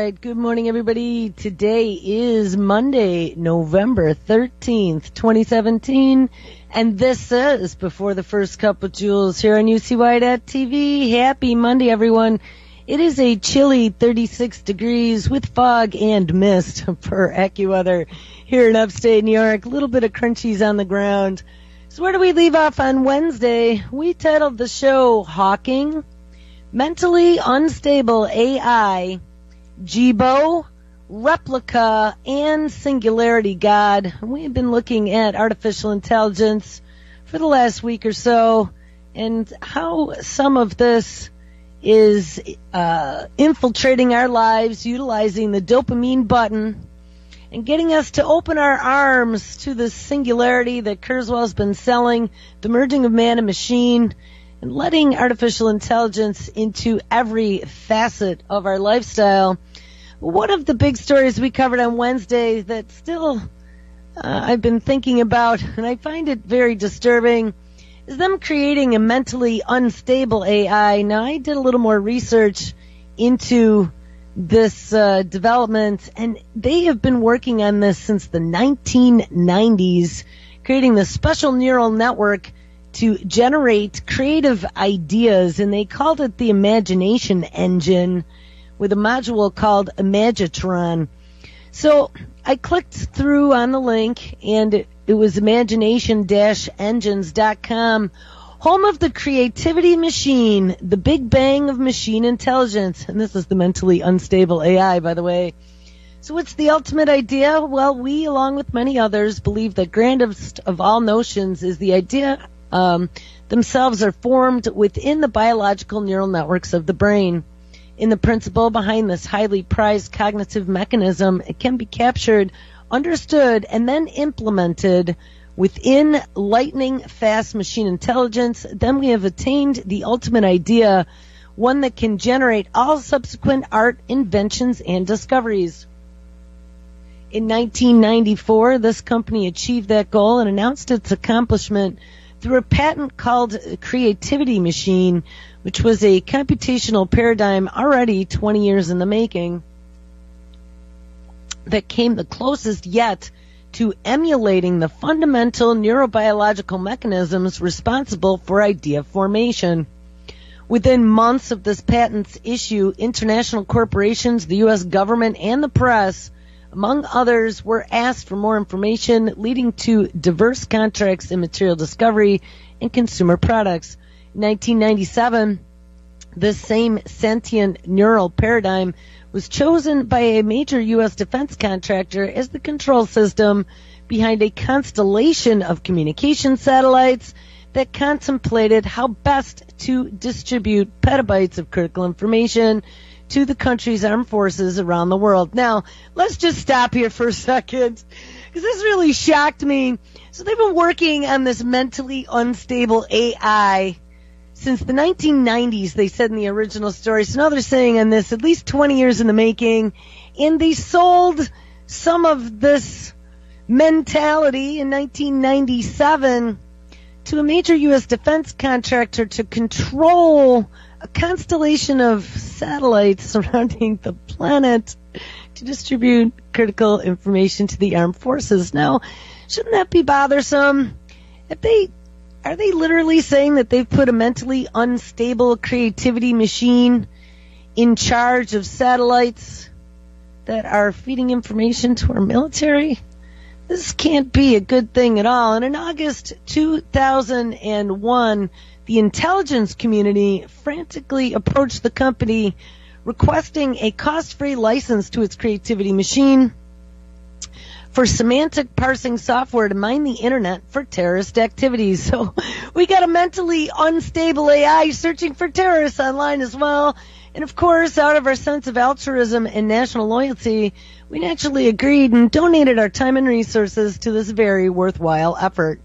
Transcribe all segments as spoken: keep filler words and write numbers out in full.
right. Good morning, everybody. Today is Monday, November thirteenth, twenty seventeen, and this is Before the First Cup of Jules here on U C Y dot T V. Happy Monday, everyone. It is a chilly thirty-six degrees with fog and mist for AccuWeather here in upstate New York. A little bit of crunchies on the ground. So where do we leave off on Wednesday? We titled the show Hawking, Mentally Unstable A I, Jibo, Replica, and Singularity God. We've been looking at artificial intelligence for the last week or so and how some of this is uh, infiltrating our lives, utilizing the dopamine button and getting us to open our arms to the singularity that Kurzweil's been selling, the merging of man and machine, and letting artificial intelligence into every facet of our lifestyle. One of the big stories we covered on Wednesday that still uh, I've been thinking about, and I find it very disturbing, is them creating a mentally unstable A I. Now, I did a little more research into this uh, development, and they have been working on this since the nineteen nineties, creating this special neural network to generate creative ideas, and they called it the Imagination Engine with a module called Imagitron. So I clicked through on the link, and it, it was imagination dash engines dot com, home of the creativity machine, the big bang of machine intelligence. And this is the mentally unstable A I, by the way. So what's the ultimate idea? Well, we, along with many others, believe that grandest of all notions is the idea um, themselves are formed within the biological neural networks of the brain. In the principle behind this highly prized cognitive mechanism, it can be captured, understood, and then implemented within lightning-fast machine intelligence. Then we have attained the ultimate idea, one that can generate all subsequent art, inventions, and discoveries. In nineteen ninety-four, this company achieved that goal and announced its accomplishment through a patent called Creativity Machine, which was a computational paradigm already twenty years in the making that came the closest yet to emulating the fundamental neurobiological mechanisms responsible for idea formation. Within months of this patent's issue, international corporations, the U S government, and the press, among others, were asked for more information, leading to diverse contracts in material discovery and consumer products. In nineteen ninety-seven, this same sentient neural paradigm was chosen by a major U S defense contractor as the control system behind a constellation of communication satellites that contemplated how best to distribute petabytes of critical information to the country's armed forces around the world. Now, let's just stop here for a second, because this really shocked me. So they've been working on this mentally unstable A I since the nineteen nineties, they said in the original story. So now they're saying on this at least twenty years in the making, and they sold some of this mentality in nineteen ninety-seven to a major U S defense contractor to control a constellation of satellites surrounding the planet to distribute critical information to the armed forces. Now, shouldn't that be bothersome? If they Are they literally saying that they've put a mentally unstable creativity machine in charge of satellites that are feeding information to our military? This can't be a good thing at all. And in August two thousand one, the intelligence community frantically approached the company requesting a cost-free license to its creativity machine for semantic parsing software to mine the internet for terrorist activities. So we got a mentally unstable A I searching for terrorists online as well. And of course, out of our sense of altruism and national loyalty, we naturally agreed and donated our time and resources to this very worthwhile effort.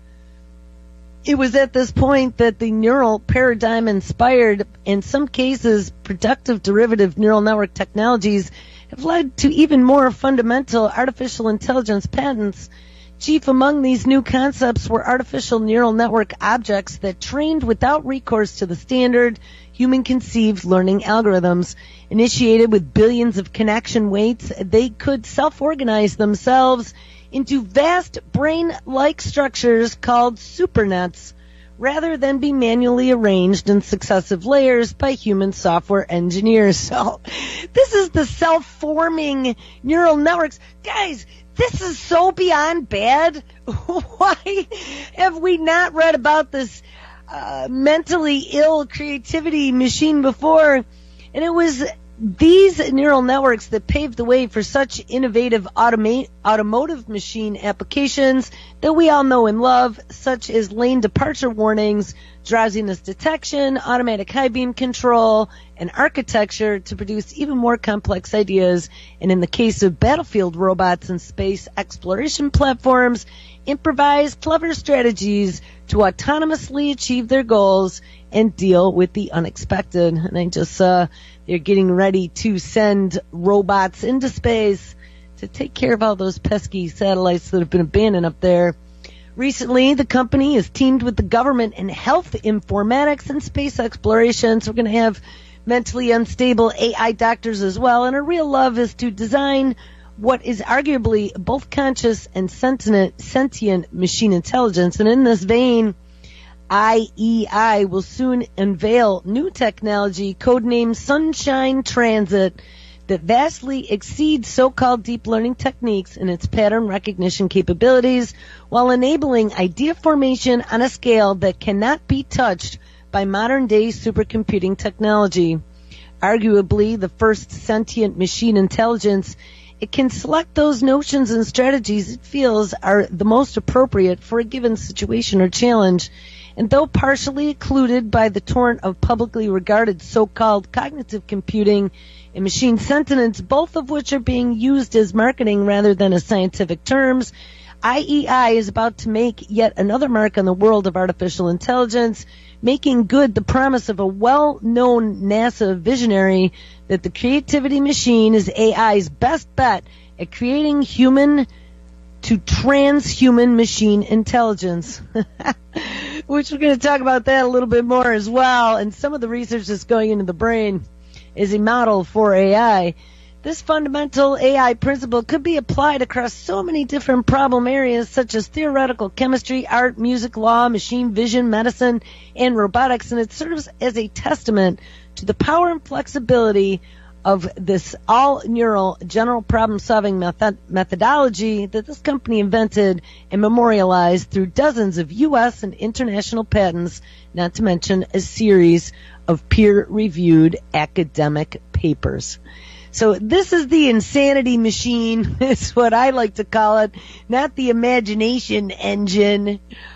It was at this point that the neural paradigm inspired, in some cases, productive derivative neural network technologies have led to even more fundamental artificial intelligence patents Chief among these new concepts were artificial neural network objects that trained without recourse to the standard human-conceived learning algorithms. Initiated with billions of connection weights, they could self-organize themselves into vast brain-like structures called supernets, rather than be manually arranged in successive layers by human software engineers. So, this is the self-forming neural networks. Guys, this is so beyond bad. Why have we not read about this uh, mentally ill creativity machine before? And it was these neural networks that paved the way for such innovative automa- automotive machine applications that we all know and love, such as lane departure warnings, drowsiness detection, automatic high beam control, and architecture to produce even more complex ideas. And in the case of battlefield robots and space exploration platforms, improvise clever strategies to autonomously achieve their goals and deal with the unexpected. And I just saw uh, they're getting ready to send robots into space to take care of all those pesky satellites that have been abandoned up there. Recently, the company has teamed with the government in health informatics and space exploration. So we're going to have mentally unstable A I doctors as well. And our real love is to design what is arguably both conscious and sentient, sentient machine intelligence. And in this vein, I E I will soon unveil new technology codenamed Sunshine Transit that vastly exceeds so-called deep learning techniques in its pattern recognition capabilities while enabling idea formation on a scale that cannot be touched by modern-day supercomputing technology. Arguably the first sentient machine intelligence, it can select those notions and strategies it feels are the most appropriate for a given situation or challenge. And though partially occluded by the torrent of publicly regarded so-called cognitive computing and machine sentience, both of which are being used as marketing rather than as scientific terms, I E I is about to make yet another mark on the world of artificial intelligence, making good the promise of a well-known NASA visionary that the creativity machine is A I's best bet at creating human to transhuman machine intelligence. Which we're going to talk about that a little bit more as well. And some of the research that's going into the brain is a model for A I. This fundamental A I principle could be applied across so many different problem areas such as theoretical chemistry, art, music, law, machine vision, medicine, and robotics. And it serves as a testament to the power and flexibility of this all-neural general problem-solving method- methodology that this company invented and memorialized through dozens of U S and international patents, not to mention a series of peer-reviewed academic papers. So this is the insanity machine, is what I like to call it, not the imagination engine.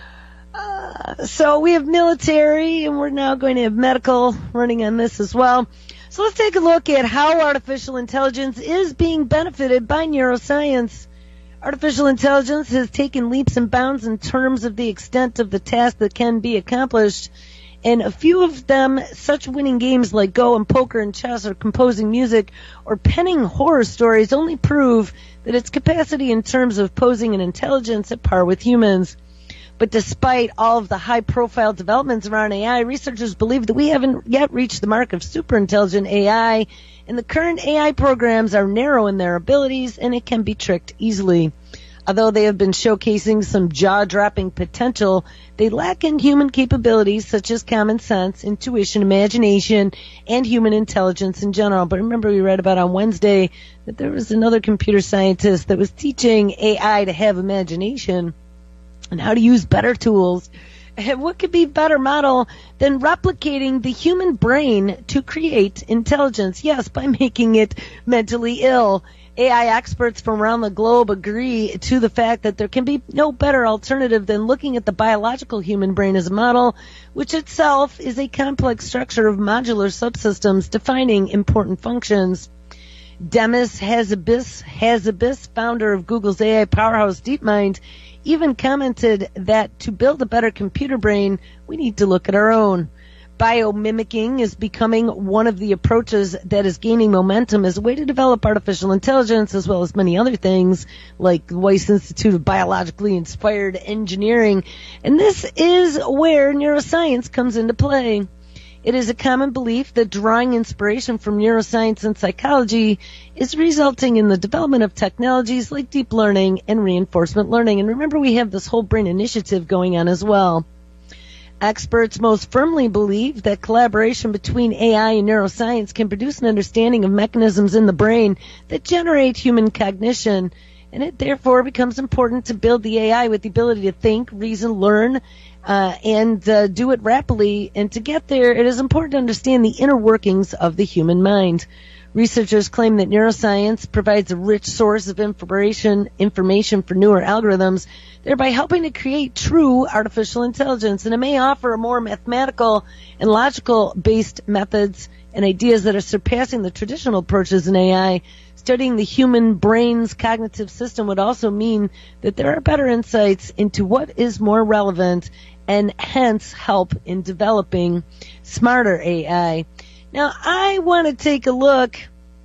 Uh, so we have military, and we're now going to have medical running on this as well. So let's take a look at how artificial intelligence is being benefited by neuroscience. Artificial intelligence has taken leaps and bounds in terms of the extent of the task that can be accomplished. And a few of them, such winning games like Go and poker and chess or composing music or penning horror stories, only prove that its capacity in terms of posing an intelligence at par with humans. But despite all of the high-profile developments around A I, researchers believe that we haven't yet reached the mark of super-intelligent A I, and the current A I programs are narrow in their abilities, and it can be tricked easily. Although they have been showcasing some jaw-dropping potential, they lack in human capabilities such as common sense, intuition, imagination, and human intelligence in general. But remember, we read about on Wednesday that there was another computer scientist that was teaching A I to have imagination and how to use better tools. And what could be a better model than replicating the human brain to create intelligence? Yes, by making it mentally ill. A I experts from around the globe agree to the fact that there can be no better alternative than looking at the biological human brain as a model, which itself is a complex structure of modular subsystems defining important functions. Demis Hassabis, Hassabis, founder of Google's A I powerhouse DeepMind, even commented that to build a better computer brain, we need to look at our own. Biomimicking is becoming one of the approaches that is gaining momentum as a way to develop artificial intelligence, as well as many other things like the Weiss Institute of Biologically Inspired Engineering. And this is where neuroscience comes into play. It is a common belief that drawing inspiration from neuroscience and psychology is resulting in the development of technologies like deep learning and reinforcement learning. And remember, we have this whole brain initiative going on as well. Experts most firmly believe that collaboration between A I and neuroscience can produce an understanding of mechanisms in the brain that generate human cognition, and it therefore becomes important to build the A I with the ability to think, reason, learn, uh, and uh, do it rapidly. And to get there, it is important to understand the inner workings of the human mind. Researchers claim that neuroscience provides a rich source of information, information for newer algorithms, thereby helping to create true artificial intelligence. And it may offer more mathematical and logical-based methods and ideas that are surpassing the traditional approaches in A I. Studying the human brain's cognitive system would also mean that there are better insights into what is more relevant and hence help in developing smarter A I. Now, I want to take a look.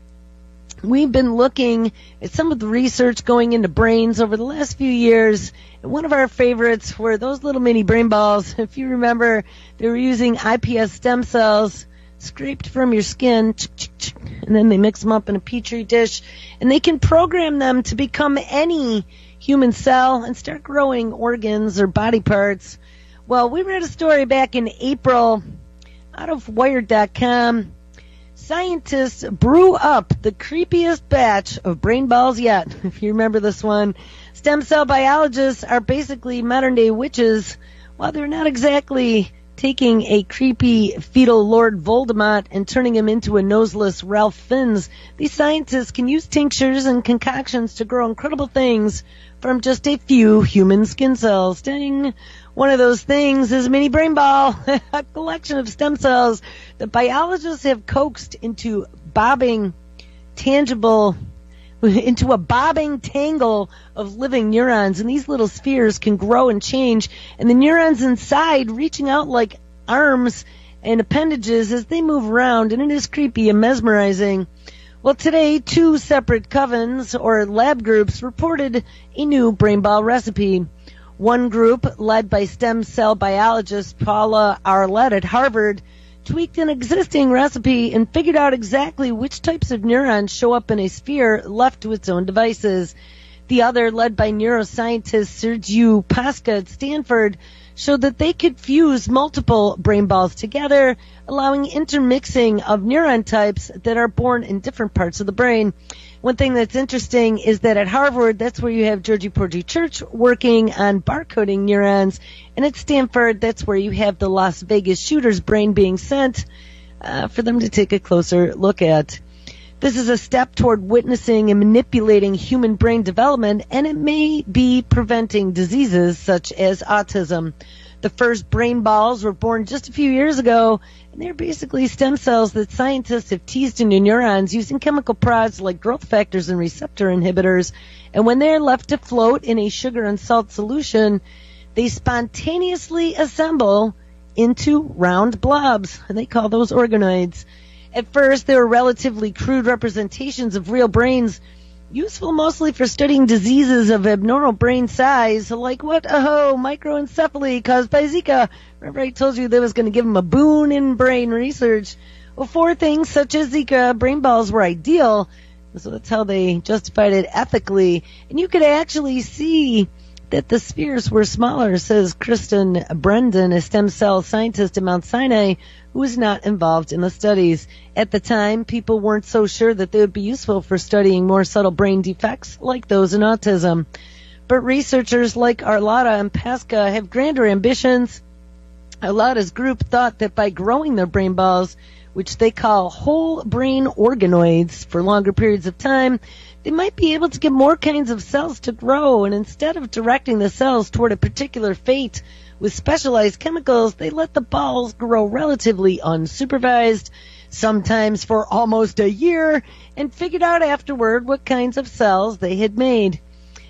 We've been looking at some of the research going into brains over the last few years. And one of our favorites were those little mini brain balls. If you remember, they were using I P S stem cells scraped from your skin, and then they mix them up in a petri dish, and they can program them to become any human cell and start growing organs or body parts. Well, we read a story back in April out of Wired dot com. Scientists brew up the creepiest batch of brain balls yet. If you remember this one, stem cell biologists are basically modern-day witches. While they're not exactly taking a creepy fetal Lord Voldemort and turning him into a noseless Ralph Fiennes, these scientists can use tinctures and concoctions to grow incredible things from just a few human skin cells. Dang. One of those things is a mini brain ball, a collection of stem cells that biologists have coaxed into bobbing, tangible, into a bobbing tangle of living neurons. And these little spheres can grow and change, and the neurons inside reaching out like arms and appendages as they move around, and it is creepy and mesmerizing. Well, today, two separate covens, or lab groups, reported a new brain ball recipe. One group, led by stem cell biologist Paula Arlett at Harvard, tweaked an existing recipe and figured out exactly which types of neurons show up in a sphere left to its own devices. The other, led by neuroscientist Sergiu Pasca at Stanford, showed that they could fuse multiple brain balls together, allowing intermixing of neuron types that are born in different parts of the brain. One thing that's interesting is that at Harvard, that's where you have Georgie Porgy Church working on barcoding neurons, and at Stanford, that's where you have the Las Vegas shooter's brain being sent uh, for them to take a closer look at. This is a step toward witnessing and manipulating human brain development, and it may be preventing diseases such as autism. The first brain balls were born just a few years ago, and they're basically stem cells that scientists have teased into neurons using chemical prods like growth factors and receptor inhibitors. And when they're left to float in a sugar and salt solution, they spontaneously assemble into round blobs, and they call those organoids. At first, they were relatively crude representations of real brains, useful mostly for studying diseases of abnormal brain size, like what? Oh, microencephaly caused by Zika. Remember I told you that was going to give them a boon in brain research? Well, for things such as Zika, brain balls were ideal, so that's how they justified it ethically. And you could actually see that the spheres were smaller, says Kristen Brendan, a stem cell scientist at Mount Sinai, who was not involved in the studies. At the time, people weren't so sure that they would be useful for studying more subtle brain defects like those in autism. But researchers like Arlada and Pasca have grander ambitions. Arlada's group thought that by growing their brain balls, which they call whole brain organoids, for longer periods of time, they might be able to get more kinds of cells to grow, and instead of directing the cells toward a particular fate with specialized chemicals, they let the balls grow relatively unsupervised, sometimes for almost a year, and figured out afterward what kinds of cells they had made.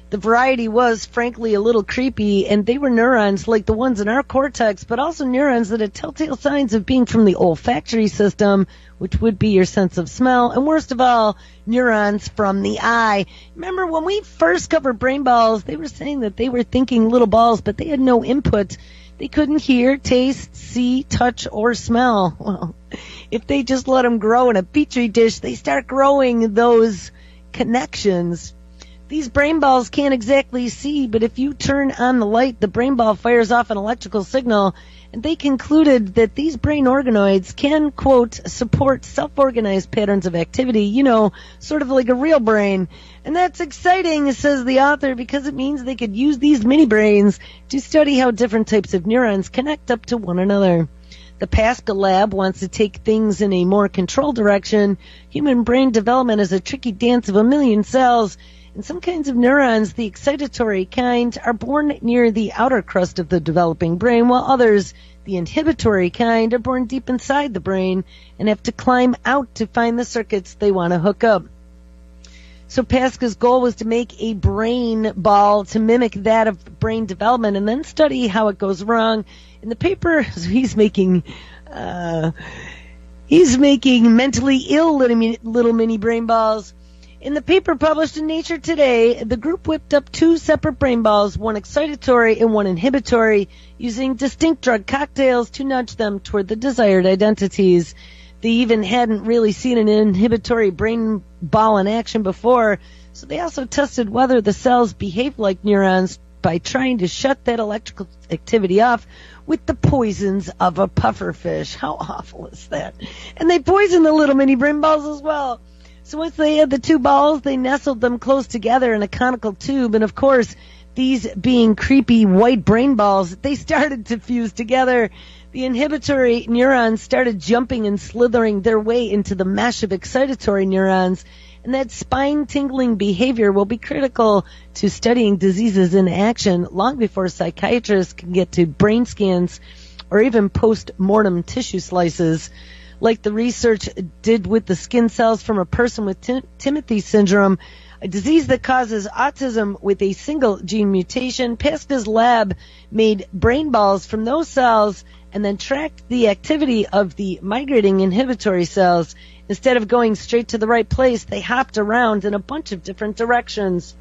The variety was, frankly, a little creepy, and they were neurons like the ones in our cortex, but also neurons that had telltale signs of being from the olfactory system, which would be your sense of smell, and worst of all, neurons from the eye. Remember, when we first covered brain balls, they were saying that they were thinking little balls, but they had no input. They couldn't hear, taste, see, touch, or smell. Well, if they just let them grow in a petri dish, they start growing those connections. These brain balls can't exactly see, but if you turn on the light, the brain ball fires off an electrical signal, and they concluded that these brain organoids can, quote, support self-organized patterns of activity, you know, sort of like a real brain. And that's exciting, says the author, because it means they could use these mini brains to study how different types of neurons connect up to one another. The Pascal lab wants to take things in a more controlled direction. Human brain development is a tricky dance of a million cells. And some kinds of neurons, the excitatory kind, are born near the outer crust of the developing brain, while others, the inhibitory kind, are born deep inside the brain and have to climb out to find the circuits they want to hook up. So Pascal's goal was to make a brain ball to mimic that of brain development and then study how it goes wrong. In the paper, he's making... Uh, he's making mentally ill little, little mini brain balls. In the paper published in Nature Today, the group whipped up two separate brain balls, one excitatory and one inhibitory, using distinct drug cocktails to nudge them toward the desired identities. They even hadn't really seen an inhibitory brain ball in action before, so they also tested whether the cells behave like neurons by trying to shut that electrical activity off with the poisons of a pufferfish. How awful is that? And they poisoned the little mini brain balls as well. So once they had the two balls, they nestled them close together in a conical tube. And, of course, these being creepy white brain balls, they started to fuse together. The inhibitory neurons started jumping and slithering their way into the mesh of excitatory neurons. And that spine-tingling behavior will be critical to studying diseases in action long before psychiatrists can get to brain scans or even post-mortem tissue slices. Like the research did with the skin cells from a person with Tim- Timothy syndrome, a disease that causes autism with a single gene mutation. Pascal's lab made brain balls from those cells and then tracked the activity of the migrating inhibitory cells. Instead of going straight to the right place, they hopped around in a bunch of different directions.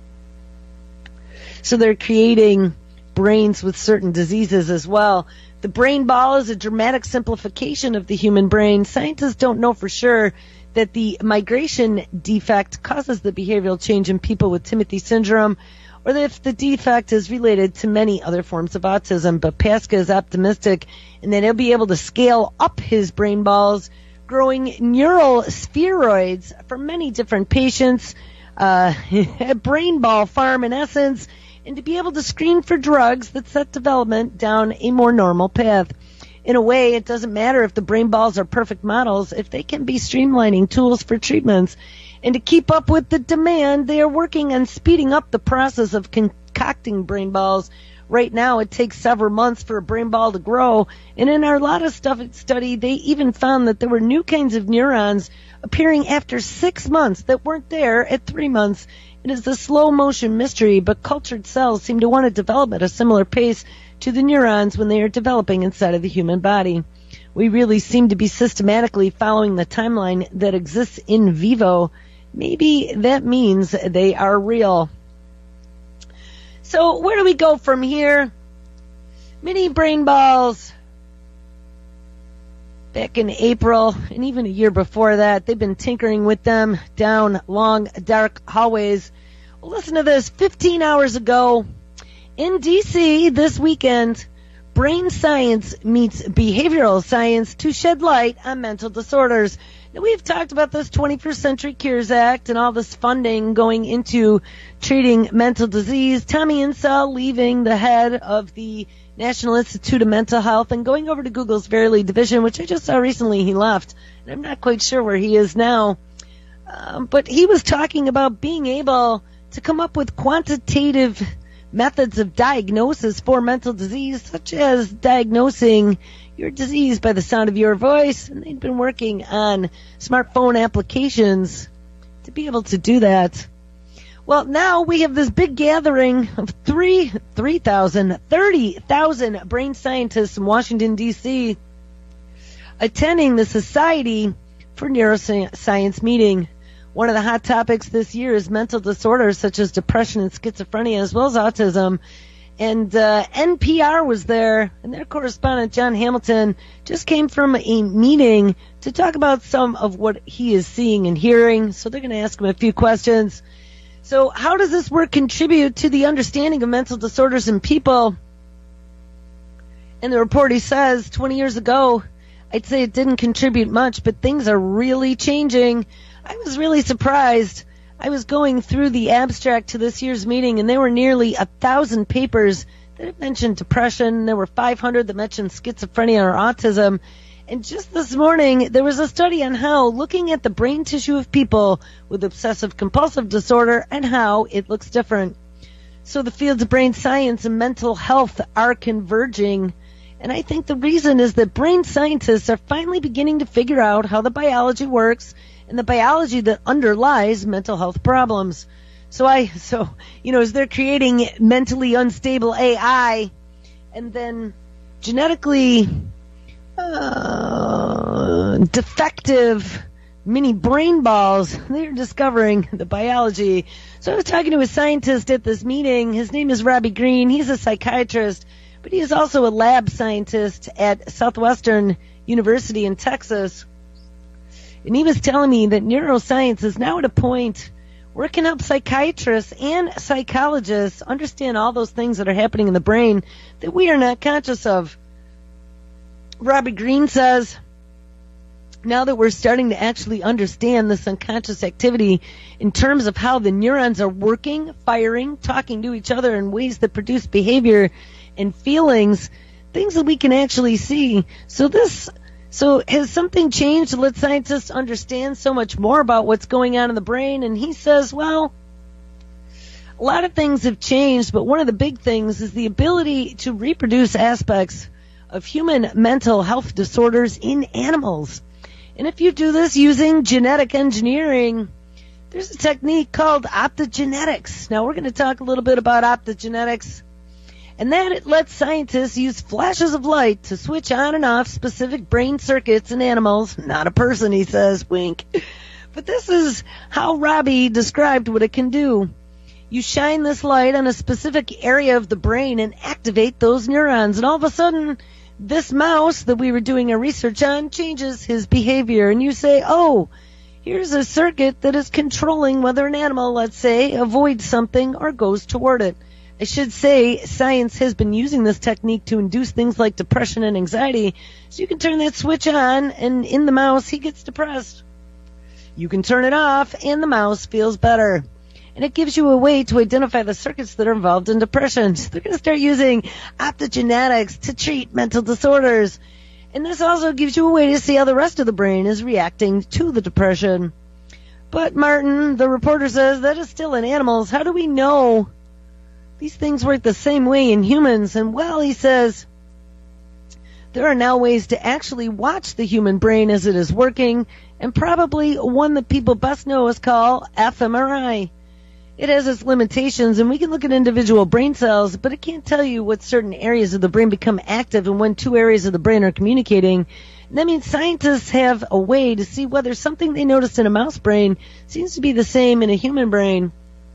So they're creating brains with certain diseases as well. The brain ball is a dramatic simplification of the human brain. Scientists don't know for sure that the migration defect causes the behavioral change in people with Timothy syndrome, or that if the defect is related to many other forms of autism. But Pascal is optimistic in that he'll be able to scale up his brain balls, growing neural spheroids for many different patients, uh, a brain ball farm in essence, and to be able to screen for drugs that set development down a more normal path. In a way, it doesn't matter if the brain balls are perfect models, if they can be streamlining tools for treatments. And to keep up with the demand, they are working on speeding up the process of concocting brain balls. Right now, it takes several months for a brain ball to grow. And in our Lotta Stuff study, they even found that there were new kinds of neurons appearing after six months that weren't there at three months. It is a slow-motion mystery, but cultured cells seem to want to develop at a similar pace to the neurons when they are developing inside of the human body. We really seem to be systematically following the timeline that exists in vivo. Maybe that means they are real. So where do we go from here? Mini brain balls. Back in April, and even a year before that, they've been tinkering with them down long, dark hallways. Well, listen to this. fifteen hours ago, in D C this weekend, brain science meets behavioral science to shed light on mental disorders. Now, we've talked about this twenty-first Century Cures Act and all this funding going into treating mental disease. Tommy Insel leaving the head of the National Institute of Mental Health and going over to Google's Verily division, which I just saw recently he left. And I'm not quite sure where he is now. Um, but he was talking about being able to come up with quantitative methods of diagnosis for mental disease, such as diagnosing your disease by the sound of your voice. And they'd been working on smartphone applications to be able to do that. Well, now we have this big gathering of three, three thousand, thirty thousand brain scientists in Washington, D C attending the Society for Neuroscience meeting. One of the hot topics this year is mental disorders such as depression and schizophrenia, as well as autism. And uh, N P R was there, and their correspondent, John Hamilton, just came from a meeting to talk about some of what he is seeing and hearing. So they're going to ask him a few questions. So how does this work contribute to the understanding of mental disorders in people? And the report, he says, twenty years ago, I'd say it didn't contribute much, but things are really changing. I was really surprised. I was going through the abstract to this year's meeting, and there were nearly a thousand papers that mentioned depression. There were five hundred that mentioned schizophrenia or autism. And just this morning, there was a study on how looking at the brain tissue of people with obsessive compulsive disorder and how it looks different. So the fields of brain science and mental health are converging. And I think the reason is that brain scientists are finally beginning to figure out how the biology works and the biology that underlies mental health problems. So I, so, you know, as they're creating mentally unstable A I and then genetically uh, defective mini brain balls, they're discovering the biology. So I was talking to a scientist at this meeting. His name is Robbie Green. He's a psychiatrist, but he is also a lab scientist at Southwestern University in Texas. And he was telling me that neuroscience is now at a point where it can help psychiatrists and psychologists understand all those things that are happening in the brain that we are not conscious of. Robbie Green says, now that we're starting to actually understand this unconscious activity in terms of how the neurons are working, firing, talking to each other in ways that produce behavior and feelings, things that we can actually see. So this, so has something changed to let scientists understand so much more about what's going on in the brain? And he says, well, a lot of things have changed, but one of the big things is the ability to reproduce aspects of human mental health disorders in animals. And if you do this using genetic engineering, there's a technique called optogenetics. Now we're going to talk a little bit about optogenetics. And that it lets scientists use flashes of light to switch on and off specific brain circuits in animals. Not a person, he says, wink. But this is how Robbie described what it can do. You shine this light on a specific area of the brain and activate those neurons. And all of a sudden, this mouse that we were doing our research on changes his behavior. And you say, oh, here's a circuit that is controlling whether an animal, let's say, avoids something or goes toward it. I should say science has been using this technique to induce things like depression and anxiety. So you can turn that switch on, and in the mouse, he gets depressed. You can turn it off, and the mouse feels better. And it gives you a way to identify the circuits that are involved in depression. So they're going to start using optogenetics to treat mental disorders. And this also gives you a way to see how the rest of the brain is reacting to the depression. But Martin, the reporter, says that is still in animals. How do we know these things work the same way in humans? And well, he says, there are now ways to actually watch the human brain as it is working, and probably one that people best know is called fMRI. It has its limitations, and we can look at individual brain cells, but it can't tell you what certain areas of the brain become active and when two areas of the brain are communicating. And that means scientists have a way to see whether something they noticed in a mouse brain seems to be the same in a human brain.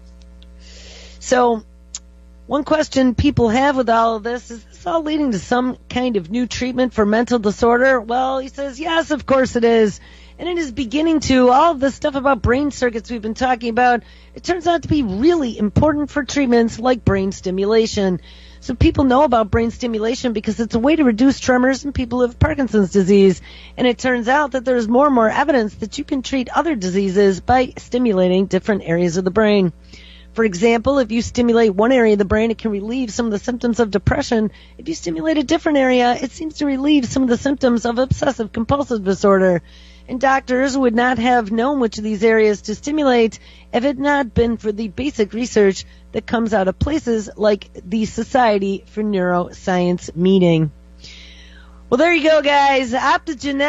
So, one question people have with all of this is, is this all leading to some kind of new treatment for mental disorder? Well, he says, yes, of course it is. And it is beginning to. All of this stuff about brain circuits we've been talking about, it turns out to be really important for treatments like brain stimulation. So people know about brain stimulation because it's a way to reduce tremors in people who have Parkinson's disease. And it turns out that there's more and more evidence that you can treat other diseases by stimulating different areas of the brain. For example, if you stimulate one area of the brain, it can relieve some of the symptoms of depression. If you stimulate a different area, it seems to relieve some of the symptoms of obsessive compulsive disorder. And doctors would not have known which of these areas to stimulate if it had not been for the basic research that comes out of places like the Society for Neuroscience meeting. Well, there you go, guys.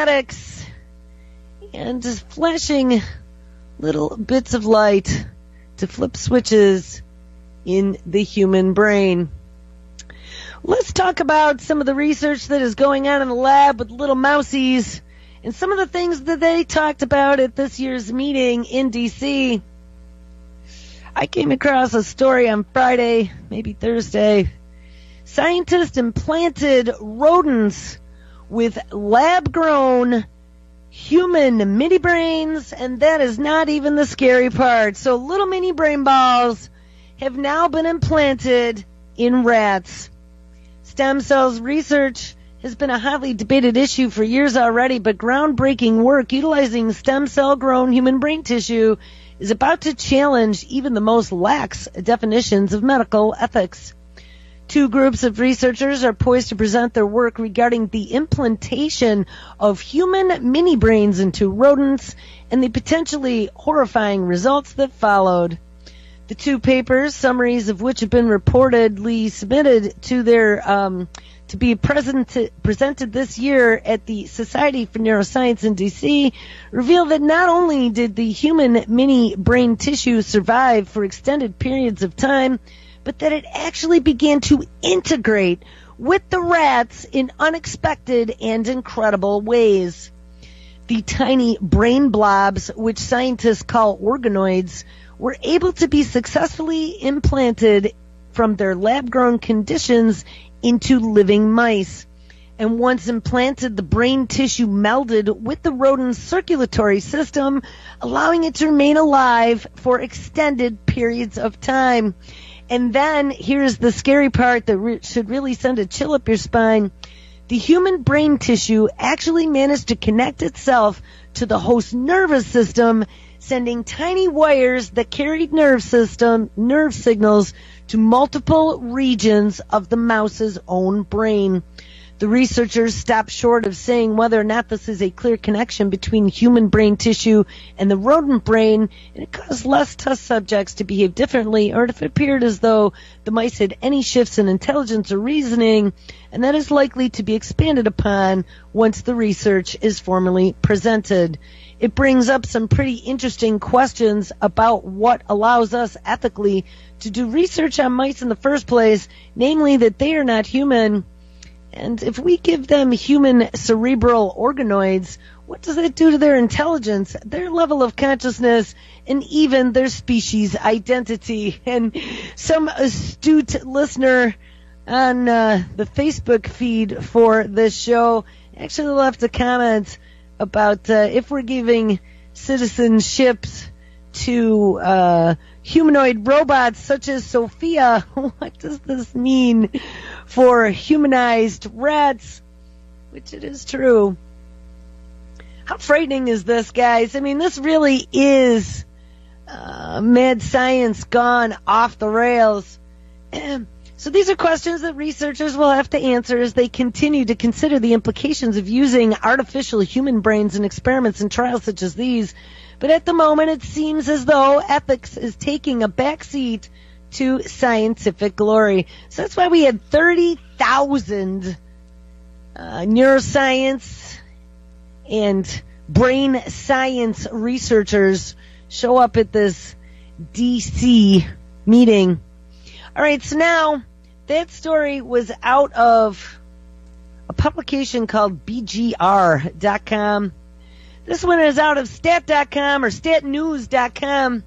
Optogenetics and just flashing little bits of light to flip switches in the human brain. Let's talk about some of the research that is going on in the lab with little mousies and some of the things that they talked about at this year's meeting in D C. I came across a story on Friday, maybe Thursday. Scientists implanted rodents with lab-grown human mini brains, and that is not even the scary part. So little mini brain balls have now been implanted in rats. Stem cells research has been a hotly debated issue for years already, but groundbreaking work utilizing stem cell-grown human brain tissue is about to challenge even the most lax definitions of medical ethics. Two groups of researchers are poised to present their work regarding the implantation of human mini brains into rodents and the potentially horrifying results that followed. The two papers, summaries of which have been reportedly submitted to their um, to be present, presented this year at the Society for Neuroscience in D C, reveal that not only did the human mini brain tissue survive for extended periods of time, but that it actually began to integrate with the rats in unexpected and incredible ways. The tiny brain blobs, which scientists call organoids, were able to be successfully implanted from their lab-grown conditions into living mice. And once implanted, the brain tissue melded with the rodent's circulatory system, allowing it to remain alive for extended periods of time. And then, here's the scary part that re- should really send a chill up your spine. The human brain tissue actually managed to connect itself to the host nervous system, sending tiny wires that carried nerve system, nerve signals to multiple regions of the mouse's own brain. The researchers stopped short of saying whether or not this is a clear connection between human brain tissue and the rodent brain, and it caused less test subjects to behave differently, or if it appeared as though the mice had any shifts in intelligence or reasoning, and that is likely to be expanded upon once the research is formally presented. It brings up some pretty interesting questions about what allows us ethically to do research on mice in the first place, namely that they are not human. And if we give them human cerebral organoids, what does that do to their intelligence, their level of consciousness, and even their species identity? And some astute listener on uh, the Facebook feed for this show actually left a comment about uh, if we're giving citizenships to uh, humanoid robots such as Sophia, what does this mean for humanized rats? Which it is true. How frightening is this, guys? I mean, this really is uh, mad science gone off the rails. So these are questions that researchers will have to answer as they continue to consider the implications of using artificial human brains in experiments and trials such as these. But at the moment, it seems as though ethics is taking a backseat to scientific glory. So that's why we had thirty thousand uh, neuroscience and brain science researchers show up at this D C meeting. All right, so now that story was out of a publication called B G R dot com. This one is out of stat dot com or stat news dot com.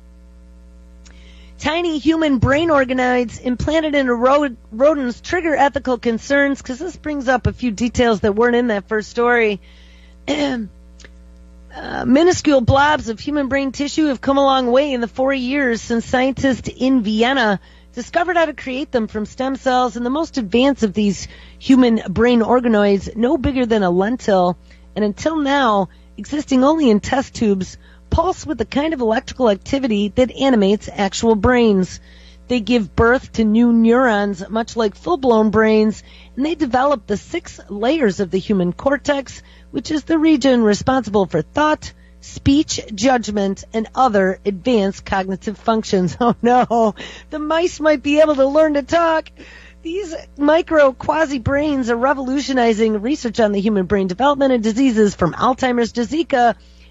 Tiny human brain organoids implanted in rod- rodents trigger ethical concerns, because this brings up a few details that weren't in that first story. uh, minuscule blobs of human brain tissue have come a long way in the four years since scientists in Vienna discovered how to create them from stem cells, and the most advanced of these human brain organoids, no bigger than a lentil, and until now existing only in test tubes, pulse with the kind of electrical activity that animates actual brains. They give birth to new neurons, much like full-blown brains, and they develop the six layers of the human cortex, which is the region responsible for thought, speech, judgment, and other advanced cognitive functions. Oh no, the mice might be able to learn to talk. These micro quasi-brains are revolutionizing research on the human brain development and diseases from Alzheimer's to Zika,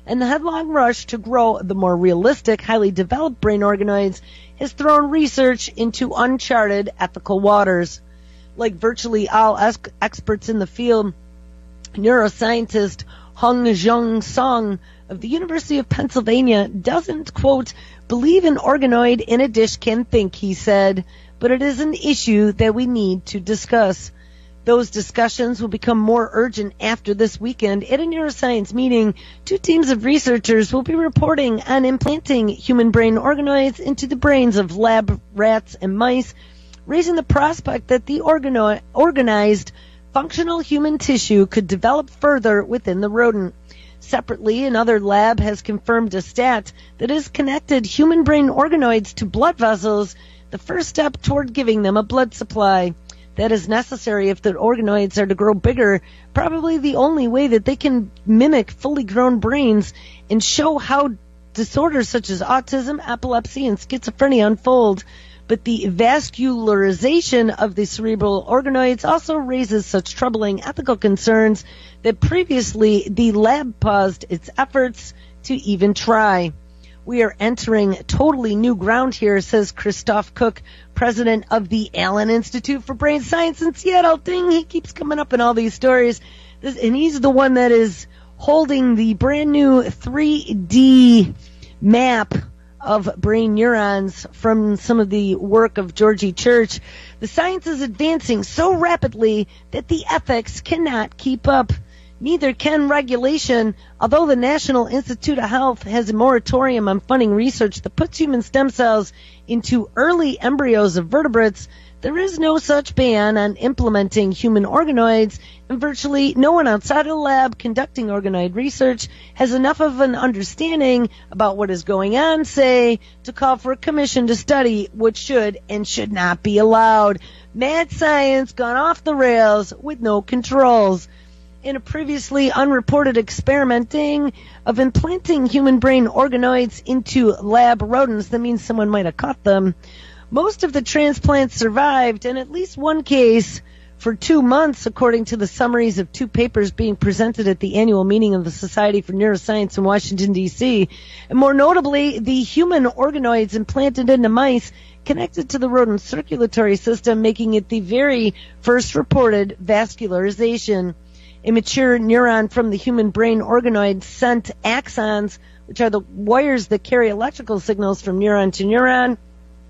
and the headlong rush to grow the more realistic, highly developed brain organoids has thrown research into uncharted ethical waters. Like virtually all es- experts in the field, neuroscientist Hung Jung Song of the University of Pennsylvania doesn't, quote, believe an organoid in a dish can think, he said, but it is an issue that we need to discuss. Those discussions will become more urgent after this weekend. At a neuroscience meeting, two teams of researchers will be reporting on implanting human brain organoids into the brains of lab rats and mice, raising the prospect that the organo- organized functional human tissue could develop further within the rodent. Separately, another lab has confirmed a stat that has connected human brain organoids to blood vessels, the first step toward giving them a blood supply. That is necessary if the organoids are to grow bigger, probably the only way that they can mimic fully grown brains and show how disorders such as autism, epilepsy, and schizophrenia unfold. But the vascularization of the cerebral organoids also raises such troubling ethical concerns that previously the lab paused its efforts to even try. We are entering totally new ground here, says Christoph Cook, president of the Allen Institute for Brain Science in Seattle. Ding, he keeps coming up in all these stories. This, and he's the one that is holding the brand new three D map of brain neurons from some of the work of Georgie Church. The science is advancing so rapidly that the ethics cannot keep up. Neither can regulation. Although the National Institute of Health has a moratorium on funding research that puts human stem cells into early embryos of vertebrates, there is no such ban on implementing human organoids, and virtually no one outside of the lab conducting organoid research has enough of an understanding about what is going on, say, to call for a commission to study what should and should not be allowed. Mad science gone off the rails with no controls. In a previously unreported experimenting of implanting human brain organoids into lab rodents, that means someone might have caught them, most of the transplants survived, in at least one case for two months, according to the summaries of two papers being presented at the annual meeting of the Society for Neuroscience in Washington, D C And more notably, the human organoids implanted into mice connected to the rodent circulatory system, making it the very first reported vascularization. A mature neuron from the human brain organoid sent axons, which are the wires that carry electrical signals from neuron to neuron,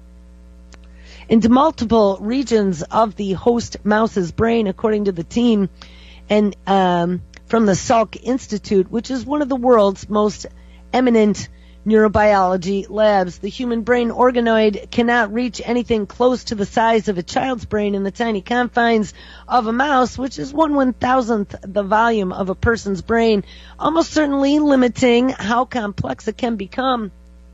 into multiple regions of the host mouse's brain, according to the team, and um, from the Salk Institute, which is one of the world's most eminent neurobiology labs. The human brain organoid cannot reach anything close to the size of a child's brain in the tiny confines of a mouse, which is one one-thousandth the volume of a person's brain, almost certainly limiting how complex it can become.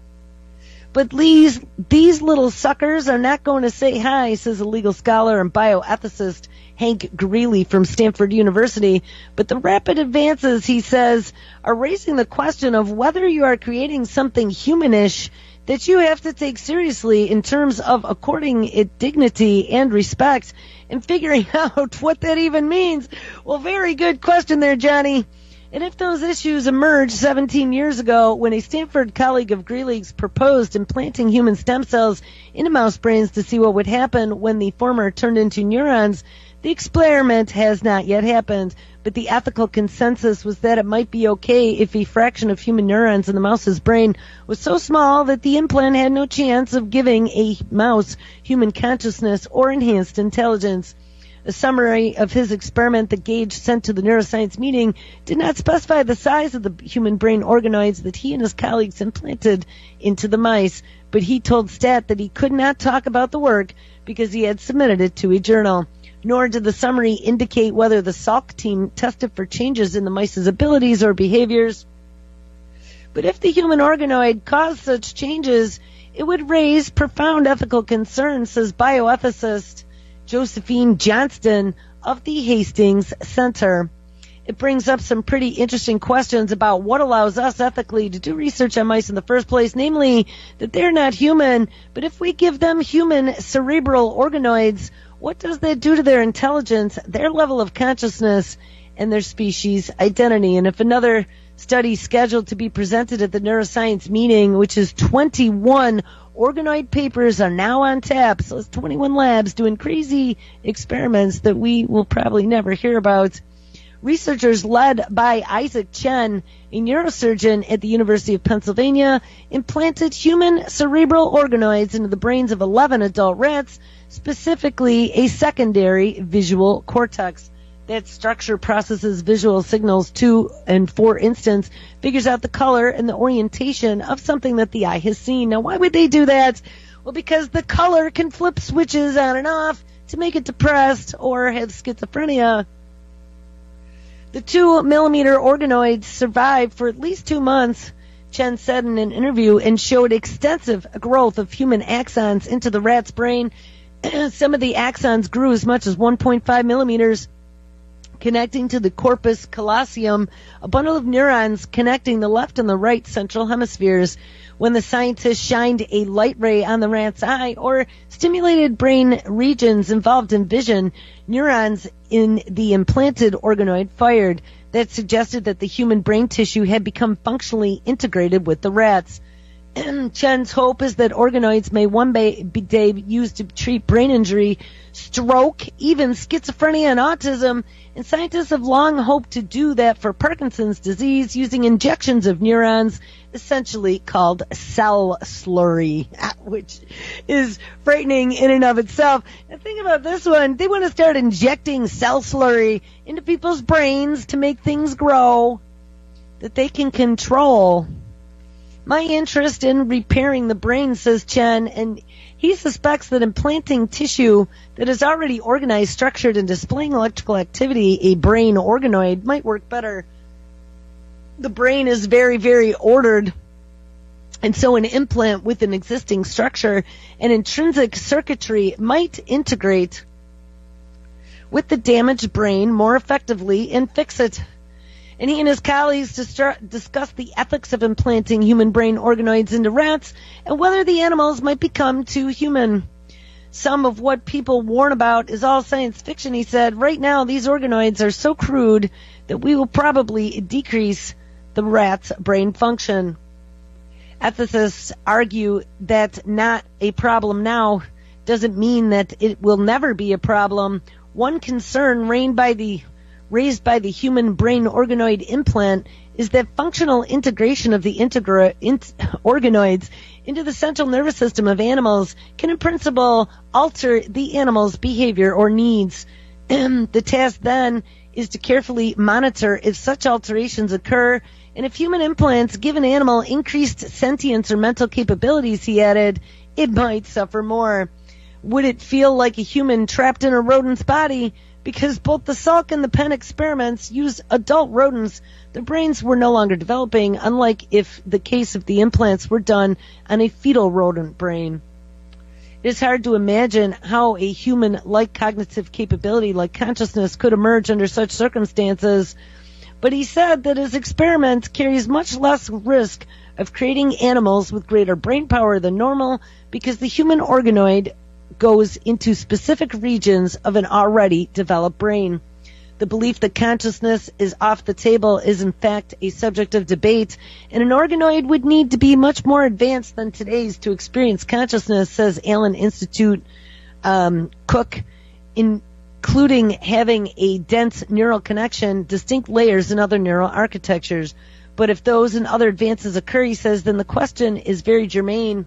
But these, these little suckers are not going to say hi, says a legal scholar and bioethicist Hank Greeley from Stanford University. But the rapid advances, he says, are raising the question of whether you are creating something humanish that you have to take seriously in terms of according it dignity and respect, and figuring out what that even means. Well, very good question there, Johnny. And if those issues emerged seventeen years ago when a Stanford colleague of Greeley's proposed implanting human stem cells into mouse brains to see what would happen when the former turned into neurons, the experiment has not yet happened. But the ethical consensus was that it might be okay if a fraction of human neurons in the mouse's brain was so small that the implant had no chance of giving a mouse human consciousness or enhanced intelligence. A summary of his experiment that Gage sent to the neuroscience meeting did not specify the size of the human brain organoids that he and his colleagues implanted into the mice, but he told Stat that he could not talk about the work because he had submitted it to a journal. Nor did the summary indicate whether the Salk team tested for changes in the mice's abilities or behaviors. But if the human organoid caused such changes, it would raise profound ethical concerns, says bioethicist Josephine Johnston of the Hastings Center. It brings up some pretty interesting questions about what allows us ethically to do research on mice in the first place, namely that they're not human, but if we give them human cerebral organoids, what does that do to their intelligence, their level of consciousness, and their species identity? And if another study scheduled to be presented at the neuroscience meeting, which is twenty-one organoid papers are now on tap. So it's twenty-one labs doing crazy experiments that we will probably never hear about. Researchers led by Isaac Chen, a neurosurgeon at the University of Pennsylvania, implanted human cerebral organoids into the brains of eleven adult rats, specifically a secondary visual cortex. That structure processes visual signals to, and for instance, figures out the color and the orientation of something that the eye has seen. Now, why would they do that? Well, because the color can flip switches on and off to make it depressed or have schizophrenia. The two millimeter organoids survived for at least two months, Chen said in an interview, and showed extensive growth of human axons into the rat's brain. Some of the axons grew as much as one point five millimeters, connecting to the corpus callosum, a bundle of neurons connecting the left and the right central hemispheres. When the scientists shined a light ray on the rat's eye or stimulated brain regions involved in vision, neurons in the implanted organoid fired. That suggested that the human brain tissue had become functionally integrated with the rats. Chen's hope is that organoids may one day be used to treat brain injury, stroke, even schizophrenia and autism, and scientists have long hoped to do that for Parkinson's disease using injections of neurons, essentially called cell slurry, which is frightening in and of itself. And think about this one. They want to start injecting cell slurry into people's brains to make things grow that they can control. My interest in repairing the brain, says Chen, and he suspects that implanting tissue that is already organized, structured, and displaying electrical activity, a brain organoid, might work better. The brain is very, very ordered, and so an implant with an existing structure and intrinsic circuitry might integrate with the damaged brain more effectively and fix it. And he and his colleagues discussed the ethics of implanting human brain organoids into rats and whether the animals might become too human. Some of what people warn about is all science fiction, he said. Right now, these organoids are so crude that we will probably decrease the rat's brain function. Ethicists argue that not a problem now doesn't mean that it will never be a problem. One concern raised by the raised by the human brain organoid implant is that functional integration of the integra- in- organoids into the central nervous system of animals can in principle alter the animal's behavior or needs. The task then is to carefully monitor if such alterations occur, and if human implants give an animal increased sentience or mental capabilities, he added, it might suffer more. Would it feel like a human trapped in a rodent's body? Because both the Salk and the Penn experiments used adult rodents, their brains were no longer developing, unlike if the case of the implants were done on a fetal rodent brain. It is hard to imagine how a human-like cognitive capability like consciousness could emerge under such circumstances, but he said that his experiment carries much less risk of creating animals with greater brain power than normal because the human organoid goes into specific regions of an already developed brain. The belief that consciousness is off the table is in fact a subject of debate, and an organoid would need to be much more advanced than today's to experience consciousness, says Allen Institute um, Cook, including having a dense neural connection, distinct layers, and other neural architectures. But if those and other advances occur, he says, then the question is very germane.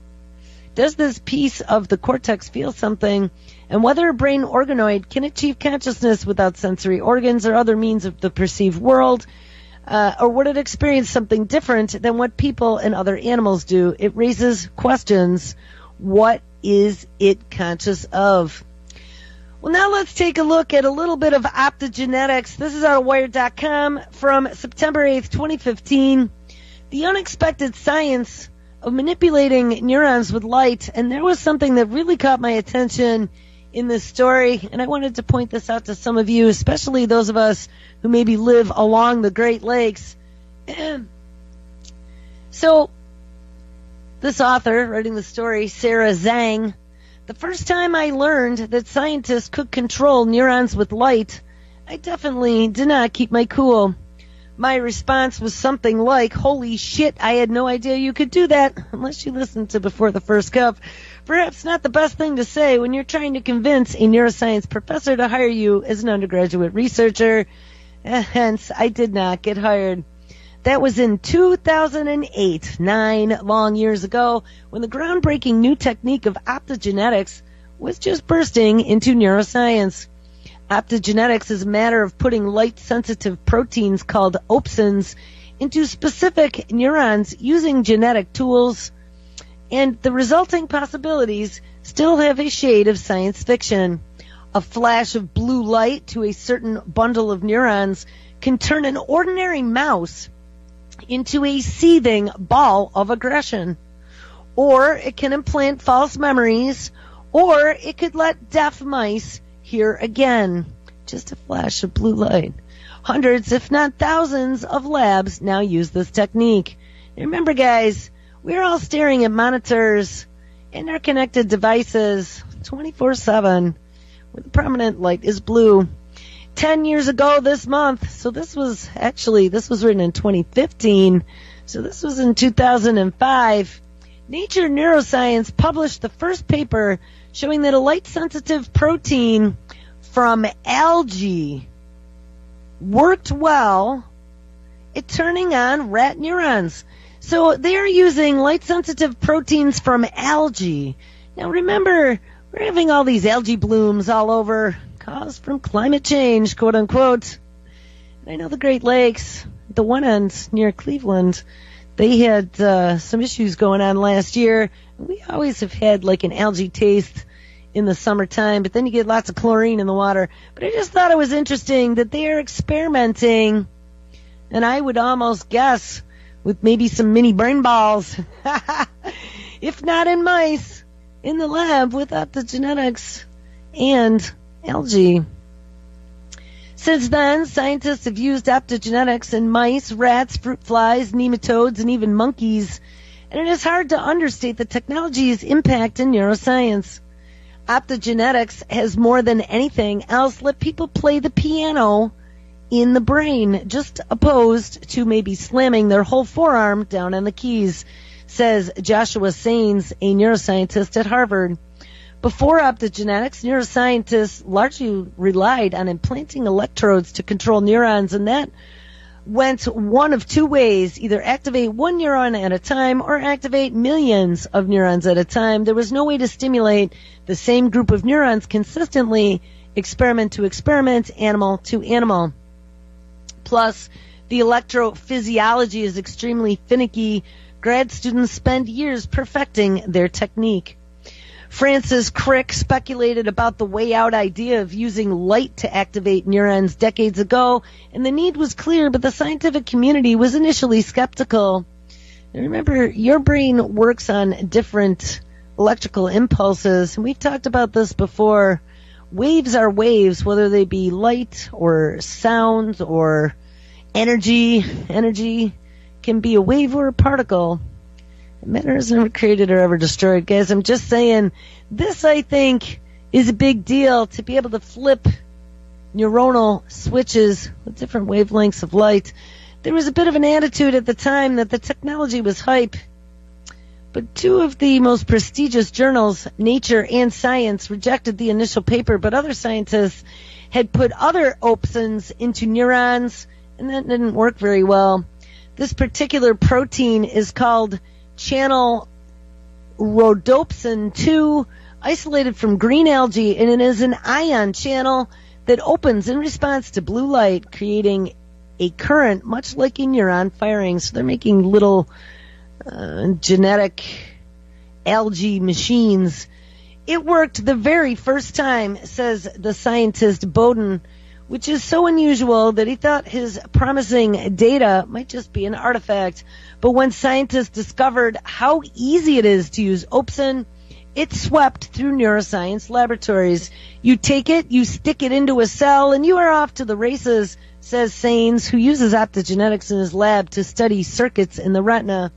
Does this piece of the cortex feel something? And whether a brain organoid can achieve consciousness without sensory organs or other means of the perceived world, uh, or would it experience something different than what people and other animals do? It raises questions. What is it conscious of? Well, now let's take a look at a little bit of optogenetics. This is out of Wired dot com from September eighth, twenty fifteen. The unexpected science of manipulating neurons with light, and there was something that really caught my attention in this story, and I wanted to point this out to some of you, especially those of us who maybe live along the Great Lakes. So, this author writing the story, Sarah Zhang, the first time I learned that scientists could control neurons with light, I definitely did not keep my cool. My response was something like, holy shit, I had no idea you could do that, unless you listened to Before the First Cup. Perhaps not the best thing to say when you're trying to convince a neuroscience professor to hire you as an undergraduate researcher. Hence, I did not get hired. That was in two thousand eight, nine long years ago, when the groundbreaking new technique of optogenetics was just bursting into neuroscience. Optogenetics is a matter of putting light-sensitive proteins called opsins into specific neurons using genetic tools, and the resulting possibilities still have a shade of science fiction. A flash of blue light to a certain bundle of neurons can turn an ordinary mouse into a seething ball of aggression. Or it can implant false memories, or it could let deaf mice hear again. Just a flash of blue light. Hundreds, if not thousands, of labs now use this technique. And remember, guys, we're all staring at monitors and our connected devices twenty-four seven, where the prominent light is blue. Ten years ago this month, so this was actually, this was written in twenty fifteen, so this was in two thousand five, Nature Neuroscience published the first paper showing that a light-sensitive protein from algae worked well at turning on rat neurons. So they are using light-sensitive proteins from algae. Now remember, we're having all these algae blooms all over, caused from climate change, quote unquote. And I know the Great Lakes, the one end near Cleveland, they had uh, some issues going on last year. We always have had like an algae taste in the summertime, but then you get lots of chlorine in the water. But I just thought it was interesting that they are experimenting, and I would almost guess with maybe some mini brain balls, if not in mice, in the lab with optogenetics and algae. Since then, scientists have used optogenetics in mice, rats, fruit flies, nematodes, and even monkeys, and it is hard to understate the technology's impact in neuroscience. Optogenetics has more than anything else let people play the piano in the brain, just opposed to maybe slamming their whole forearm down on the keys, says Joshua Sains, a neuroscientist at Harvard. Before optogenetics, neuroscientists largely relied on implanting electrodes to control neurons, and that went one of two ways: either activate one neuron at a time or activate millions of neurons at a time. There was no way to stimulate the same group of neurons consistently, experiment to experiment, animal to animal. Plus, the electrophysiology is extremely finicky. Grad students spend years perfecting their technique. Francis Crick speculated about the way out idea of using light to activate neurons decades ago, and the need was clear, but the scientific community was initially skeptical. Now remember, your brain works on different electrical impulses, and we've talked about this before. Waves are waves, whether they be light or sound or energy. Energy can be a wave or a particle. Matter is never created or ever destroyed, guys. I'm just saying, this, I think, is a big deal, to be able to flip neuronal switches with different wavelengths of light. There was a bit of an attitude at the time that the technology was hype, but two of the most prestigious journals, Nature and Science, rejected the initial paper, but other scientists had put other opsins into neurons, and that didn't work very well. This particular protein is called channel rhodopsin two, isolated from green algae, and it is an ion channel that opens in response to blue light, creating a current much like a neuron firing. So they're making little uh, genetic algae machines. It worked the very first time, says the scientist Bowden, which is so unusual that he thought his promising data might just be an artifact. But when scientists discovered how easy it is to use opsin, it swept through neuroscience laboratories. You take it, you stick it into a cell, and you are off to the races, says Sains, who uses optogenetics in his lab to study circuits in the retina.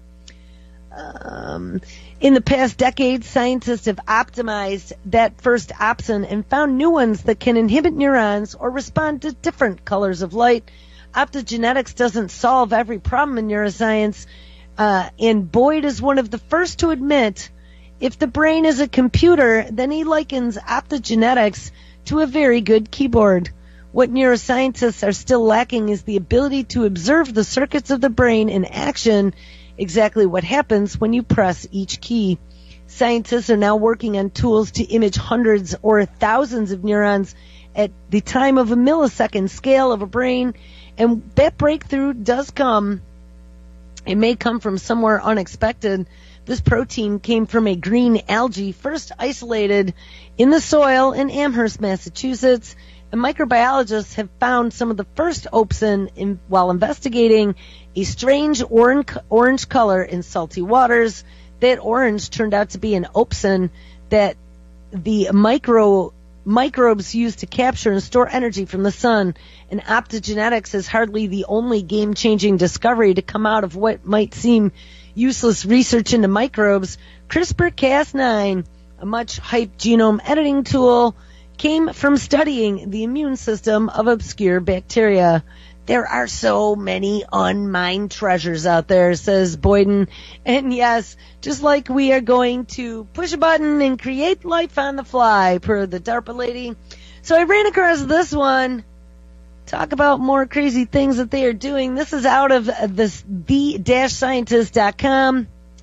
Um, in the past decade, scientists have optimized that first opsin and found new ones that can inhibit neurons or respond to different colors of light. Optogenetics doesn't solve every problem in neuroscience, uh, and Boyd is one of the first to admit if the brain is a computer, then he likens optogenetics to a very good keyboard. What neuroscientists are still lacking is the ability to observe the circuits of the brain in action, exactly what happens when you press each key. Scientists are now working on tools to image hundreds or thousands of neurons at the time of a millisecond scale of a brain, and that breakthrough does come. It may come from somewhere unexpected. This protein came from a green algae first isolated in the soil in Amherst, Massachusetts, and microbiologists have found some of the first opsin in, while investigating a strange orange, orange color in salty waters. That orange turned out to be an opsin that the micro microbes use to capture and store energy from the sun. And optogenetics is hardly the only game-changing discovery to come out of what might seem useless research into microbes. CRISPR Cas nine, a much hyped genome editing tool, came from studying the immune system of obscure bacteria. There are so many unmined treasures out there, says Boyden. And yes, just like we are going to push a button and create life on the fly, per the DARPA lady. So I ran across this one. Talk about more crazy things that they are doing. This is out of this the dash scientist dot com.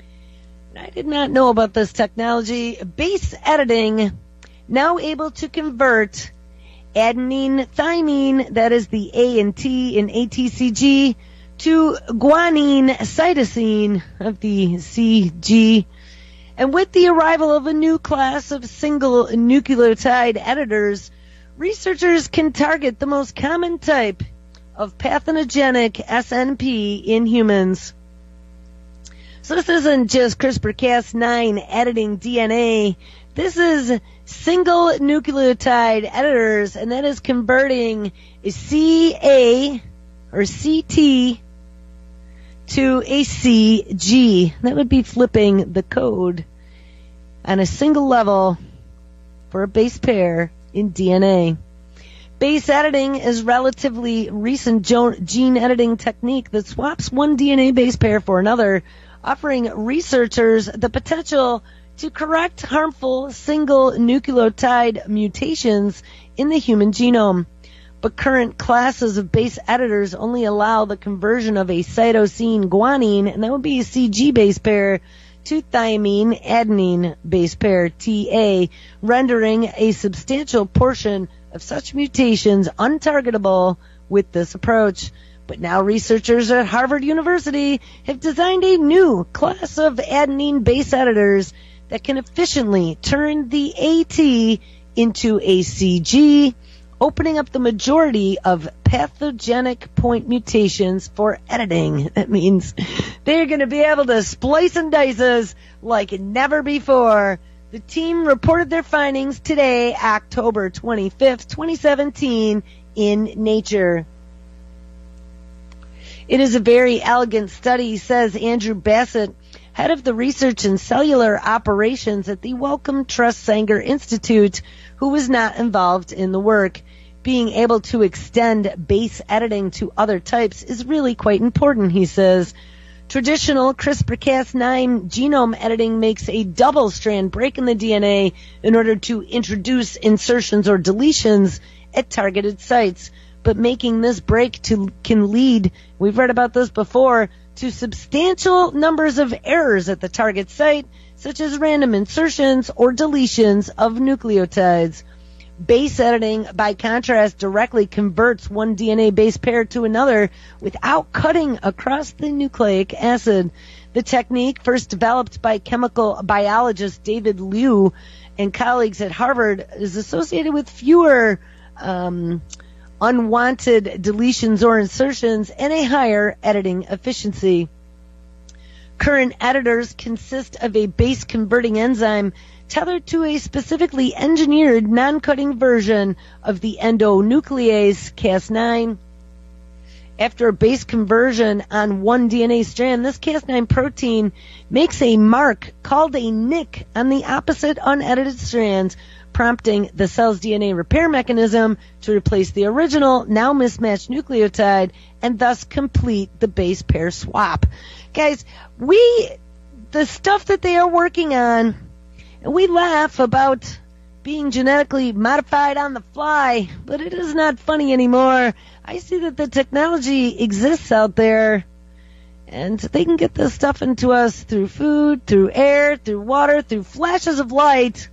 I did not know about this technology. Base editing, now able to convert adenine, thymine, that is the A and T in A T C G, to guanine, cytosine of the C G. And with the arrival of a new class of single nucleotide editors, researchers can target the most common type of pathogenic S N P in humans. So this isn't just CRISPR Cas nine editing D N A. This is single nucleotide editors, and that is converting a C A or C T to a C G. That would be flipping the code on a single level for a base pair in D N A. Base editing is relatively recent gene editing technique that swaps one D N A base pair for another, offering researchers the potential to correct harmful single nucleotide mutations in the human genome. But current classes of base editors only allow the conversion of a cytosine guanine, and that would be a C G base pair, to thymine adenine base pair, T A, rendering a substantial portion of such mutations untargetable with this approach. But now researchers at Harvard University have designed a new class of adenine base editors that can efficiently turn the AT into a C G, opening up the majority of pathogenic point mutations for editing. That means they're going to be able to splice and dices like never before. The team reported their findings today, October twenty-fifth, twenty seventeen, in Nature. It is a very elegant study, says Andrew Bassett, head of the research and cellular operations at the Wellcome Trust Sanger Institute, who was not involved in the work. Being able to extend base editing to other types is really quite important, he says. Traditional CRISPR Cas nine genome editing makes a double-strand break in the D N A in order to introduce insertions or deletions at targeted sites. But making this break to, can lead, we've read about this before, to substantial numbers of errors at the target site, such as random insertions or deletions of nucleotides. Base editing, by contrast, directly converts one D N A base pair to another without cutting across the nucleic acid. The technique, first developed by chemical biologist David Liu and colleagues at Harvard, is associated with fewer um, unwanted deletions or insertions and a higher editing efficiency. Current editors consist of a base-converting enzyme tethered to a specifically engineered non-cutting version of the endonuclease Cas nine. After a base conversion on one D N A strand, this Cas nine protein makes a mark called a nick on the opposite unedited strands, prompting the cell's D N A repair mechanism to replace the original, now mismatched nucleotide and thus complete the base pair swap. Guys, we, the stuff that they are working on, and we laugh about being genetically modified on the fly, but it is not funny anymore. I see that the technology exists out there, and they can get this stuff into us through food, through air, through water, through flashes of light,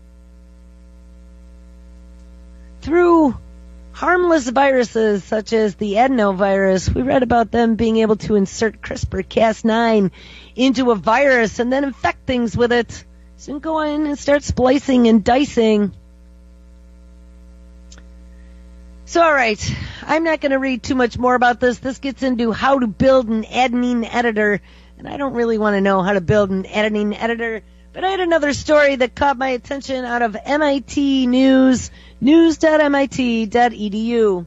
through harmless viruses such as the adenovirus. We read about them being able to insert CRISPR Cas nine into a virus and then infect things with it. So go in and start splicing and dicing. So, all right, I'm not going to read too much more about this. This gets into how to build an adenine editor, and I don't really want to know how to build an adenine editor, but I had another story that caught my attention out of M I T News, news dot M I T dot E D U.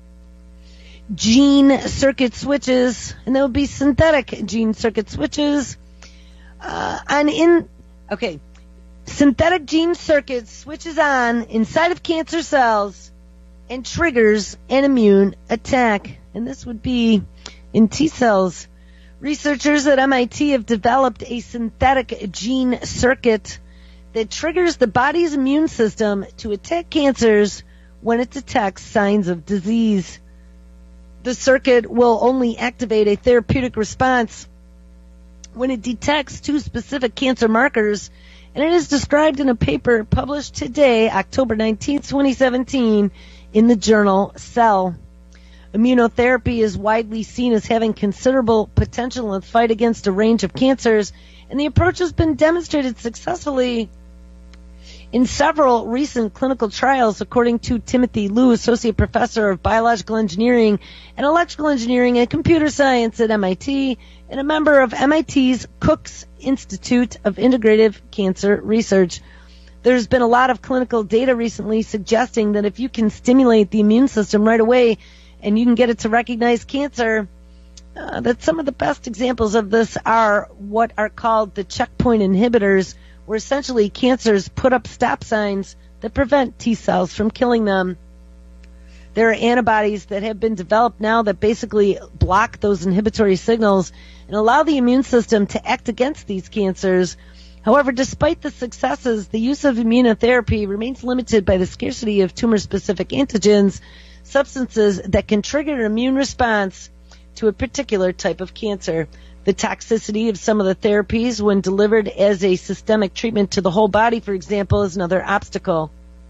Gene circuit switches, and that would be synthetic gene circuit switches. Uh, on in, okay, synthetic gene circuit switches on inside of cancer cells and triggers an immune attack. And this would be in T cells. Researchers at M I T have developed a synthetic gene circuit that triggers the body's immune system to attack cancers when it detects signs of disease. The circuit will only activate a therapeutic response when it detects two specific cancer markers, and it is described in a paper published today, October nineteenth, twenty seventeen, in the journal Cell. Immunotherapy is widely seen as having considerable potential in the fight against a range of cancers, and the approach has been demonstrated successfully in several recent clinical trials, according to Timothy Liu, Associate Professor of Biological Engineering and Electrical Engineering and Computer Science at M I T, and a member of M I T's Cook's Institute of Integrative Cancer Research. There's been a lot of clinical data recently suggesting that if you can stimulate the immune system right away and you can get it to recognize cancer, uh, that some of the best examples of this are what are called the checkpoint inhibitors, where essentially cancers put up stop signs that prevent T cells from killing them. There are antibodies that have been developed now that basically block those inhibitory signals and allow the immune system to act against these cancers. However, despite the successes, the use of immunotherapy remains limited by the scarcity of tumor-specific antigens, substances that can trigger an immune response to a particular type of cancer. The toxicity of some of the therapies when delivered as a systemic treatment to the whole body, for example, is another obstacle.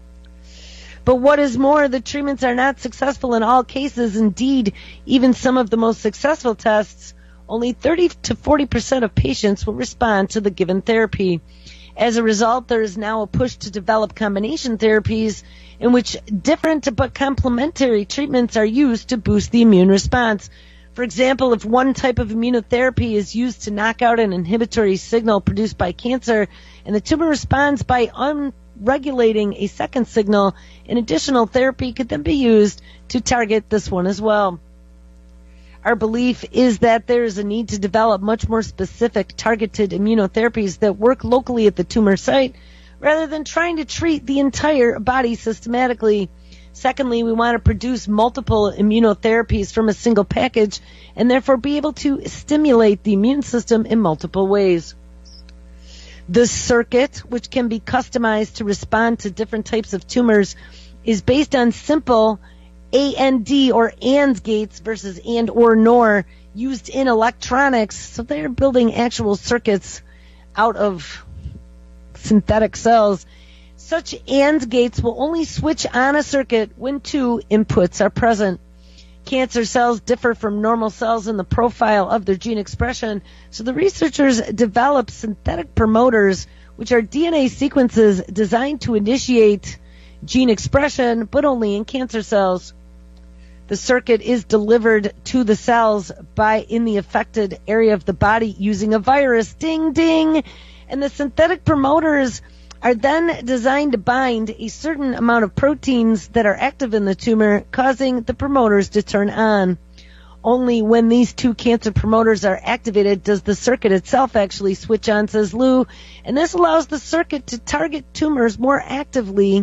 But what is more, the treatments are not successful in all cases. Indeed, even some of the most successful tests, only thirty to forty percent of patients will respond to the given therapy. As a result, there is now a push to develop combination therapies in which different but complementary treatments are used to boost the immune response. For example, if one type of immunotherapy is used to knock out an inhibitory signal produced by cancer and the tumor responds by unregulating a second signal, an additional therapy could then be used to target this one as well. Our belief is that there is a need to develop much more specific targeted immunotherapies that work locally at the tumor site rather than trying to treat the entire body systematically. Secondly, we want to produce multiple immunotherapies from a single package and therefore be able to stimulate the immune system in multiple ways. The circuit, which can be customized to respond to different types of tumors, is based on simple A N D or AND gates versus AND or NOR used in electronics. So they're building actual circuits out of synthetic cells. Such AND gates will only switch on a circuit when two inputs are present. Cancer cells differ from normal cells in the profile of their gene expression, so the researchers developed synthetic promoters, which are D N A sequences designed to initiate gene expression, but only in cancer cells. The circuit is delivered to the cells by in the affected area of the body using a virus. Ding, ding! And the synthetic promoters are then designed to bind a certain amount of proteins that are active in the tumor, causing the promoters to turn on. Only when these two cancer promoters are activated does the circuit itself actually switch on, says Liu, and this allows the circuit to target tumors more actively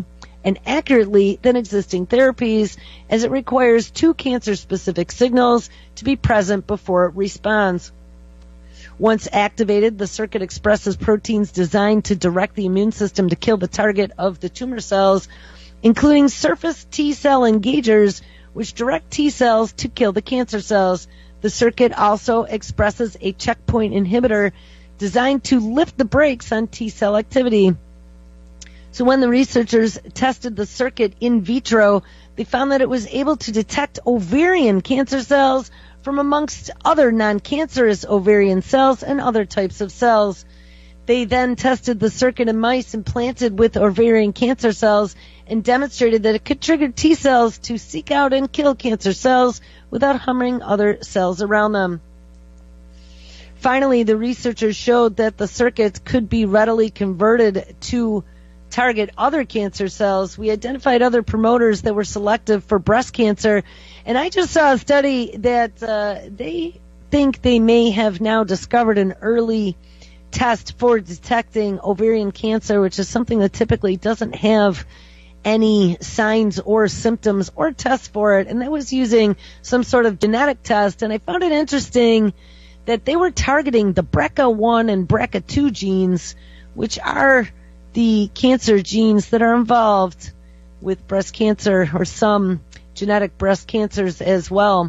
and accurately than existing therapies, as it requires two cancer-specific signals to be present before it responds. Once activated, the circuit expresses proteins designed to direct the immune system to kill the target of the tumor cells, including surface T-cell engagers, which direct T-cells to kill the cancer cells. The circuit also expresses a checkpoint inhibitor designed to lift the brakes on T-cell activity. So when the researchers tested the circuit in vitro, they found that it was able to detect ovarian cancer cells from amongst other non-cancerous ovarian cells and other types of cells. They then tested the circuit in mice implanted with ovarian cancer cells and demonstrated that it could trigger T cells to seek out and kill cancer cells without harming other cells around them. Finally, the researchers showed that the circuit could be readily converted to target other cancer cells. We identified other promoters that were selective for breast cancer, and I just saw a study that uh, they think they may have now discovered an early test for detecting ovarian cancer, which is something that typically doesn't have any signs or symptoms or tests for it, and that was using some sort of genetic test. And I found it interesting that they were targeting the B R C A one and B R C A two genes, which are the cancer genes that are involved with breast cancer, or some genetic breast cancers as well.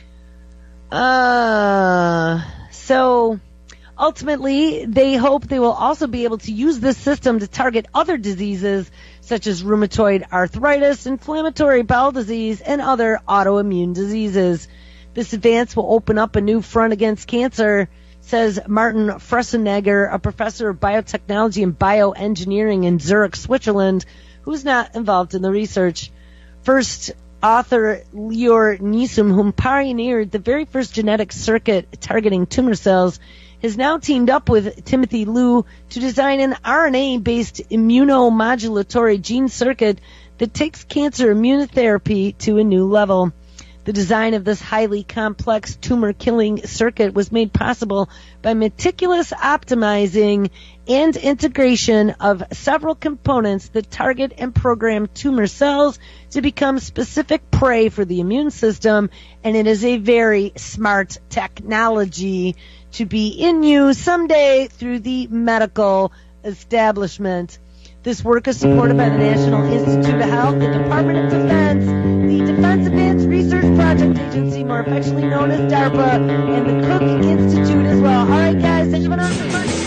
Uh, so ultimately, they hope they will also be able to use this system to target other diseases such as rheumatoid arthritis, inflammatory bowel disease, and other autoimmune diseases. This advance will open up a new front against cancer, says Martin Fressenegger, a professor of biotechnology and bioengineering in Zurich, Switzerland, who's not involved in the research. First, author Lior Nisum, whom pioneered the very first genetic circuit targeting tumor cells, has now teamed up with Timothy Liu to design an R N A-based immunomodulatory gene circuit that takes cancer immunotherapy to a new level. The design of this highly complex tumor-killing circuit was made possible by meticulous optimizing and integration of several components that target and program tumor cells to become specific prey for the immune system, and it is a very smart technology to be in use someday through the medical establishment. This work is supported by the National Institute of Health, the Department of Defense, the Defense Advanced Research Project Agency, more affectionately known as DARPA, and the Cook Institute as well. All right, guys, thank you for